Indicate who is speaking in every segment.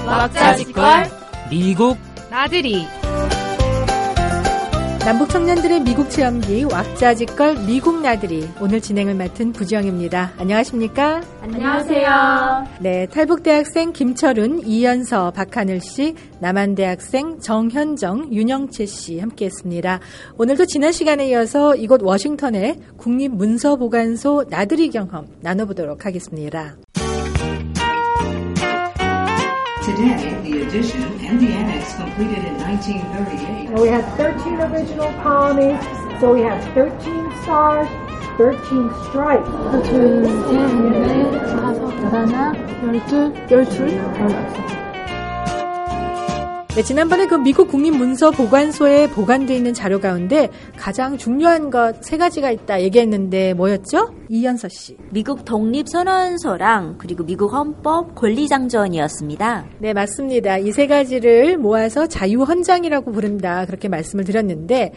Speaker 1: 왁자지껄
Speaker 2: 미국
Speaker 1: 나들이.
Speaker 3: 남북 청년들의 미국 체험기 왁자지껄 미국 나들이, 오늘 진행을 맡은 부지영입니다. 안녕하십니까?
Speaker 1: 안녕하세요.
Speaker 3: 네, 탈북대학생 김철훈, 이연서, 박하늘 씨, 남한대학생 정현정, 윤영채 씨 함께했습니다. 오늘도 지난 시간에 이어서 이곳 워싱턴의 국립문서보관소 나들이 경험 나눠보도록 하겠습니다.
Speaker 4: Today, the addition and the annex completed in 1938.
Speaker 5: We had 13 original colonies, so we have 13 stars, 13 stripes.
Speaker 3: 12. 네, 지난번에 그 미국 국립문서보관소에 보관되어 있는 자료 가운데 가장 중요한 것 3가지가 있다 얘기했는데 뭐였죠? 이연서 씨.
Speaker 6: 미국 독립선언서랑 그리고 미국 헌법 권리장전이었습니다.
Speaker 3: 네, 맞습니다. 이 3가지를 모아서 자유헌장이라고 부른다, 그렇게 말씀을 드렸는데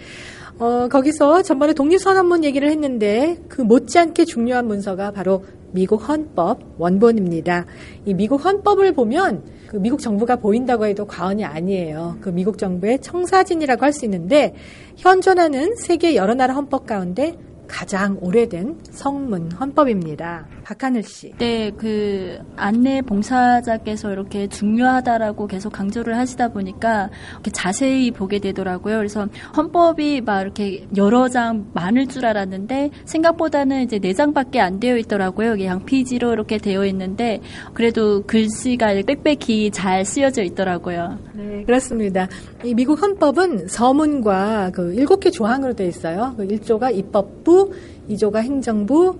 Speaker 3: 거기서 전번에 독립선언문 얘기를 했는데 그 못지않게 중요한 문서가 바로 미국 헌법 원본입니다. 이 미국 헌법을 보면 그 미국 정부가 보인다고 해도 과언이 아니에요. 그 미국 정부의 청사진이라고 할 수 있는데 현존하는 세계 여러 나라 헌법 가운데 가장 오래된 성문 헌법입니다. 박하늘 씨.
Speaker 7: 네, 그 안내 봉사자께서 이렇게 중요하다라고 계속 강조를 하시다 보니까 이렇게 자세히 보게 되더라고요. 그래서 헌법이 막 이렇게 여러 장 많을 줄 알았는데 생각보다는 이제 4장밖에 안 되어 있더라고요. 양피지로 이렇게 되어 있는데 그래도 글씨가 빽빽히 잘 쓰여져 있더라고요.
Speaker 3: 네, 그렇습니다. 이 미국 헌법은 서문과 그 7개 조항으로 되어 있어요. 그 1조가 입법부, 2조가 행정부,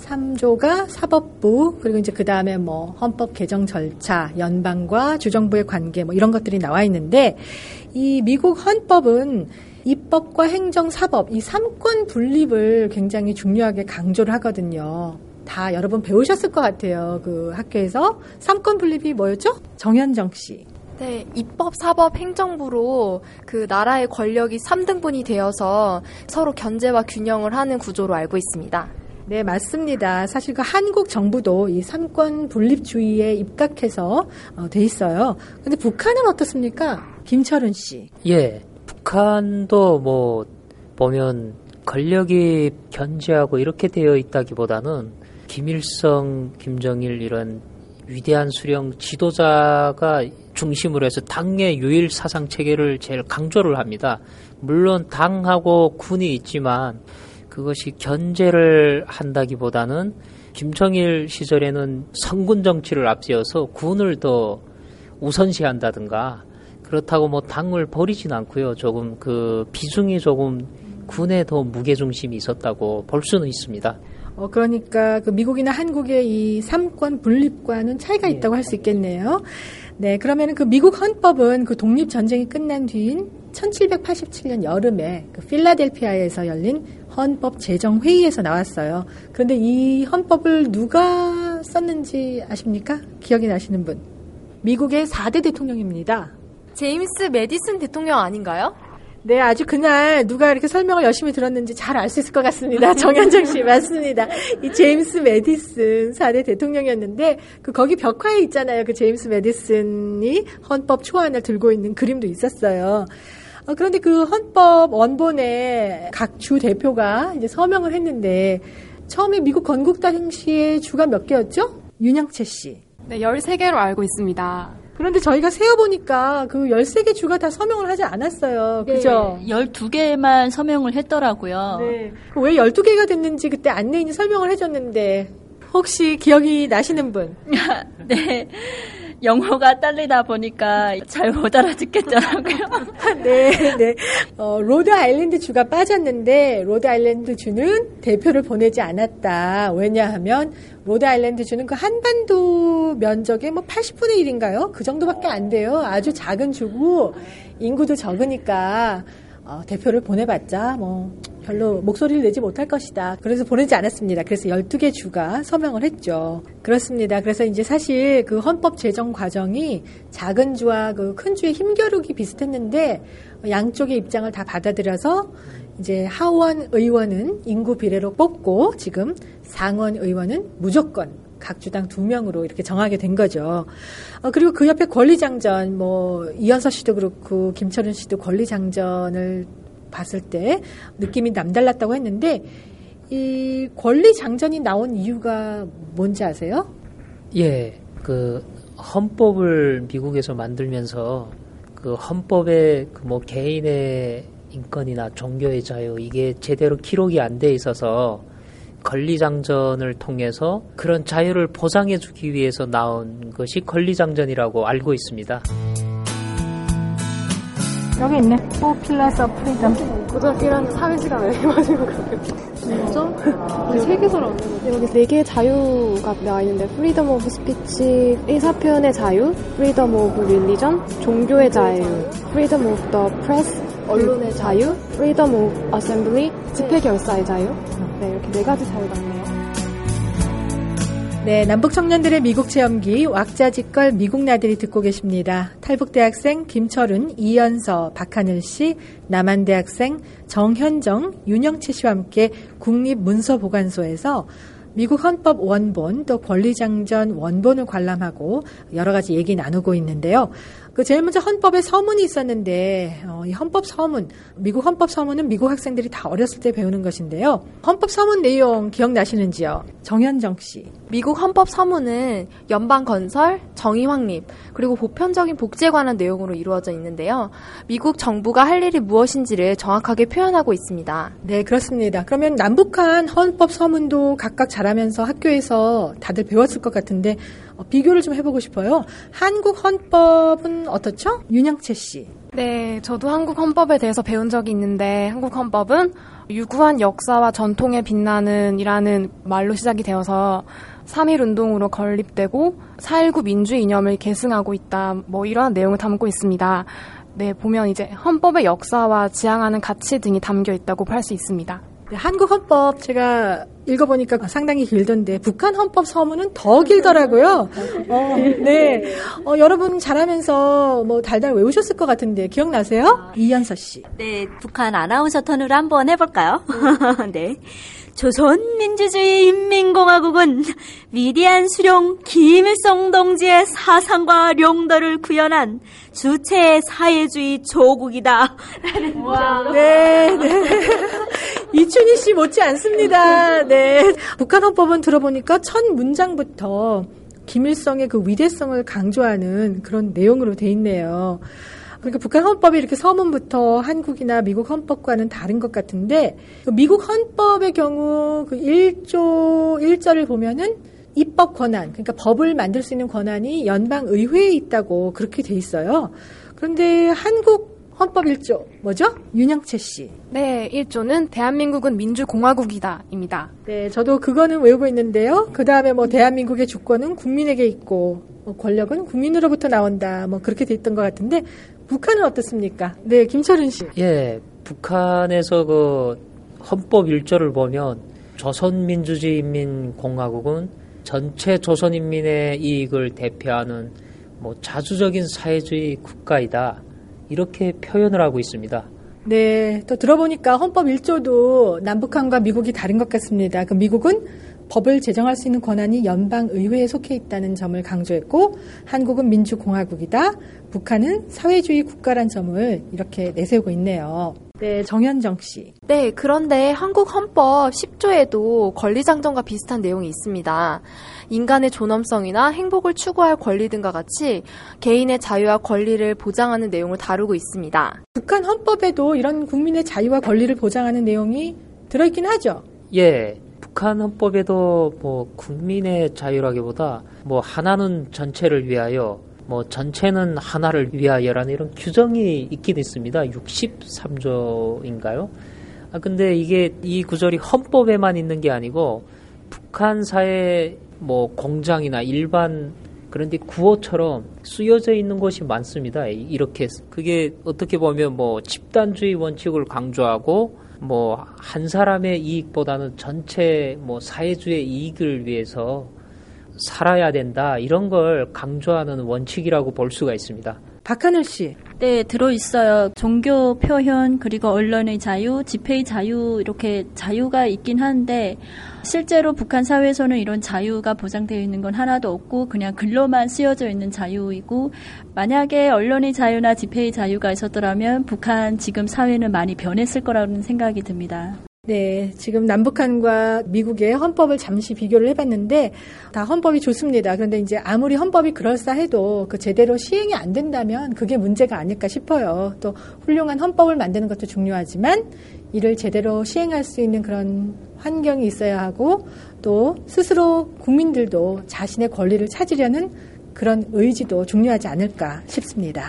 Speaker 3: 3조가 사법부, 그리고 이제 그 다음에 뭐 헌법 개정 절차, 연방과 주정부의 관계 뭐 이런 것들이 나와 있는데, 이 미국 헌법은 입법과 행정, 사법 이 3권 분립을 굉장히 중요하게 강조를 하거든요. 다 여러분 배우셨을 것 같아요. 그 학교에서 3권 분립이 뭐였죠? 정현정 씨.
Speaker 8: 네, 입법, 사법, 행정부로 그 나라의 권력이 3등분이 되어서 서로 견제와 균형을 하는 구조로 알고 있습니다.
Speaker 3: 네, 맞습니다. 사실 그 한국 정부도 이 3권 분립주의에 입각해서 돼 있어요. 근데 북한은 어떻습니까? 김철훈 씨.
Speaker 2: 예, 북한도 뭐 보면 권력이 견제하고 이렇게 되어 있다기보다는 김일성, 김정일 이런 위대한 수령 지도자가 중심으로 해서 당의 유일 사상 체계를 제일 강조를 합니다. 물론 당하고 군이 있지만 그것이 견제를 한다기보다는 김정일 시절에는 성군 정치를 앞세워서 군을 더 우선시한다든가, 그렇다고 뭐 당을 버리진 않고요. 조금 그 비중이 조금 군에 더 무게중심이 있었다고 볼 수는 있습니다.
Speaker 3: 그러니까 그 미국이나 한국의 이 3권 분립과는 차이가 있다고 할 수 있겠네요. 네, 그러면은 그 미국 헌법은 그 독립전쟁이 끝난 뒤인 1787년 여름에 그 필라델피아에서 열린 헌법 제정회의에서 나왔어요. 그런데 이 헌법을 누가 썼는지 아십니까? 기억이 나시는 분? 미국의 4대 대통령입니다.
Speaker 8: 제임스 매디슨 대통령 아닌가요?
Speaker 3: 네, 아주 그날 누가 이렇게 설명을 열심히 들었는지 잘 알 수 있을 것 같습니다. 정현정 씨, 맞습니다. 이 제임스 매디슨 4대 대통령이었는데, 거기 벽화에 있잖아요. 그 제임스 매디슨이 헌법 초안을 들고 있는 그림도 있었어요. 그런데 그 헌법 원본에 각 주 대표가 이제 서명을 했는데, 처음에 미국 건국 당시에 주가 몇 개였죠? 윤영채 씨.
Speaker 1: 네, 13개로 알고 있습니다.
Speaker 3: 그런데 저희가 세어보니까 그 13개 주가 다 서명을 하지 않았어요. 그죠?
Speaker 7: 네, 12개만 서명을 했더라고요.
Speaker 3: 네. 왜 12개가 됐는지 그때 안내인이 설명을 해줬는데 혹시 기억이 나시는 분?
Speaker 7: 네. 영어가 딸리다 보니까 잘 못 알아듣겠더라고요.
Speaker 3: 네, 네. 로드 아일랜드 주가 빠졌는데 로드 아일랜드 주는 대표를 보내지 않았다. 왜냐하면 로드 아일랜드 주는 그 한반도 면적의 뭐 80분의 1인가요? 그 정도밖에 안 돼요. 아주 작은 주고 인구도 적으니까 대표를 보내봤자 뭐 별로 목소리를 내지 못할 것이다. 그래서 보내지 않았습니다. 그래서 12개 주가 서명을 했죠. 그렇습니다. 그래서 이제 사실 그 헌법 제정 과정이 작은 주와 그 큰 주의 힘겨루기 비슷했는데 양쪽의 입장을 다 받아들여서 이제 하원 의원은 인구 비례로 뽑고 지금 상원 의원은 무조건 각 주당 2명으로 이렇게 정하게 된 거죠. 그리고 그 옆에 권리장전, 뭐 이현서 씨도 그렇고 김철은 씨도 권리장전을 봤을 때 느낌이 남달랐다고 했는데 이 권리장전이 나온 이유가 뭔지 아세요?
Speaker 2: 예, 그 헌법을 미국에서 만들면서 그 헌법에 그 뭐 개인의 인권이나 종교의 자유 이게 제대로 기록이 안 돼 있어서 권리장전을 통해서 그런 자유를 보장해주기 위해서 나온 것이 권리장전이라고 알고 있습니다.
Speaker 5: 여기 있네. Four Pillars of Freedom.
Speaker 9: 고등학교 1학년 사회시간을 해가지고 뭐죠? 세 개서 나왔는데 여기 4개의 자유가 나와 있는데 Freedom of Speech, 의사표현의 자유, Freedom of Religion, 종교의 자유, Freedom of the Press, 언론의 자유, Freedom of Assembly, 집회결사의 자유. 네, 이렇게 4가지 자유가 있네요.
Speaker 3: 네, 남북 청년들의 미국 체험기 왁자지껄 미국 나들이 듣고 계십니다. 탈북대학생 김철은, 이연서, 박하늘 씨, 남한대학생 정현정, 윤영채 씨와 함께 국립문서보관소에서 미국 헌법 원본 또 권리장전 원본을 관람하고 여러 가지 얘기 나누고 있는데요. 그 제일 먼저 헌법에 서문이 있었는데 이 헌법 서문, 미국 헌법 서문은 미국 학생들이 다 어렸을 때 배우는 것인데요. 헌법 서문 내용 기억나시는지요? 정현정 씨.
Speaker 8: 미국 헌법 서문은 연방 건설, 정의 확립, 그리고 보편적인 복지에 관한 내용으로 이루어져 있는데요. 미국 정부가 할 일이 무엇인지를 정확하게 표현하고 있습니다.
Speaker 3: 네, 그렇습니다. 그러면 남북한 헌법 서문도 각각 자라면서 학교에서 다들 배웠을 것 같은데 비교를 좀 해보고 싶어요. 한국 헌법은 어떻죠? 윤영채 씨.
Speaker 1: 네, 저도 한국 헌법에 대해서 배운 적이 있는데 한국 헌법은 유구한 역사와 전통에 빛나는 이라는 말로 시작이 되어서 3.1 운동으로 건립되고 4.19 민주 이념을 계승하고 있다. 뭐 이러한 내용을 담고 있습니다. 네, 보면 이제 헌법의 역사와 지향하는 가치 등이 담겨 있다고 할 수 있습니다.
Speaker 3: 네, 한국 헌법 제가 읽어보니까 상당히 길던데 북한 헌법 서문은 더 길더라고요. 네, 여러분 잘하면서 뭐 달달 외우셨을 것 같은데 기억나세요? 이현서 씨.
Speaker 6: 네, 북한 아나운서 턴으로 한번 해볼까요? 네. 조선민주주의 인민공화국은 위대한 수령 김일성 동지의 사상과 용도를 구현한 주체 사회주의 조국이다.
Speaker 3: 네, 네. 이춘희 씨 못지 않습니다. 네. 북한 헌법은 들어보니까 첫 문장부터 김일성의 그 위대성을 강조하는 그런 내용으로 돼 있네요. 그러니까 북한 헌법이 이렇게 서문부터 한국이나 미국 헌법과는 다른 것 같은데 미국 헌법의 경우 그 1조 1절을 보면은 입법 권한, 그러니까 법을 만들 수 있는 권한이 연방 의회에 있다고 그렇게 돼 있어요. 그런데 한국 헌법 1조 뭐죠? 윤영채 씨.
Speaker 1: 네, 1조는 대한민국은 민주공화국이다입니다.
Speaker 3: 네, 저도 그거는 외우고 있는데요. 그 다음에 뭐 대한민국의 주권은 국민에게 있고 뭐 권력은 국민으로부터 나온다. 뭐 그렇게 돼 있던 것 같은데 북한은 어떻습니까? 네, 김철은 씨.
Speaker 2: 예, 북한에서 그 헌법 1조를 보면 조선민주주의인민공화국은 전체 조선인민의 이익을 대표하는 뭐 자주적인 사회주의 국가이다. 이렇게 표현을 하고 있습니다.
Speaker 3: 네, 또 들어보니까 헌법 1조도 남북한과 미국이 다른 것 같습니다. 그 미국은 법을 제정할 수 있는 권한이 연방의회에 속해 있다는 점을 강조했고 한국은 민주공화국이다. 북한은 사회주의 국가란 점을 이렇게 내세우고 있네요. 네, 정현정 씨.
Speaker 8: 네, 그런데 한국 헌법 10조에도 권리장전과 비슷한 내용이 있습니다. 인간의 존엄성이나 행복을 추구할 권리 등과 같이 개인의 자유와 권리를 보장하는 내용을 다루고 있습니다.
Speaker 3: 북한 헌법에도 이런 국민의 자유와 권리를 보장하는 내용이 들어있긴 하죠?
Speaker 2: 예, 북한 헌법에도 뭐 국민의 자유라기보다 뭐 하나는 전체를 위하여 뭐 전체는 하나를 위하여라는 이런 규정이 있긴 있습니다. 63조인가요? 근데 이게 이 구절이 헌법에만 있는 게 아니고 북한 사회 뭐 공장이나 일반 그런데 구호처럼 쓰여져 있는 곳이 많습니다. 이렇게 그게 어떻게 보면 뭐 집단주의 원칙을 강조하고 뭐 한 사람의 이익보다는 전체 뭐 사회주의 이익을 위해서 살아야 된다 이런 걸 강조하는 원칙이라고 볼 수가 있습니다.
Speaker 3: 박하늘 씨.
Speaker 7: 네, 들어있어요. 종교 표현, 그리고 언론의 자유, 집회의 자유, 이렇게 자유가 있긴 한데, 실제로 북한 사회에서는 이런 자유가 보장되어 있는 건 하나도 없고, 그냥 글로만 쓰여져 있는 자유이고, 만약에 언론의 자유나 집회의 자유가 있었더라면, 북한 지금 사회는 많이 변했을 거라는 생각이 듭니다.
Speaker 3: 네, 지금 남북한과 미국의 헌법을 잠시 비교를 해봤는데 다 헌법이 좋습니다. 그런데 이제 아무리 헌법이 그럴싸해도 그 제대로 시행이 안 된다면 그게 문제가 아닐까 싶어요. 또 훌륭한 헌법을 만드는 것도 중요하지만 이를 제대로 시행할 수 있는 그런 환경이 있어야 하고 또 스스로 국민들도 자신의 권리를 찾으려는 그런 의지도 중요하지 않을까 싶습니다.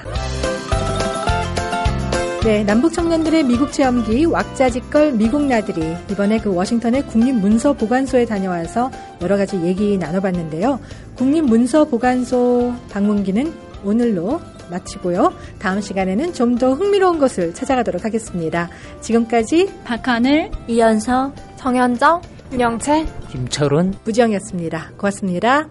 Speaker 3: 네, 남북 청년들의 미국 체험기 왁자지껄 미국 나들이 이번에 그 워싱턴의 국립문서보관소에 다녀와서 여러 가지 얘기 나눠봤는데요. 국립문서보관소 방문기는 오늘로 마치고요. 다음 시간에는 좀 더 흥미로운 것을 찾아가도록 하겠습니다. 지금까지
Speaker 7: 박하늘,
Speaker 8: 이연서, 정현정,
Speaker 1: 김영채,
Speaker 2: 김철은,
Speaker 3: 부지영이었습니다. 고맙습니다.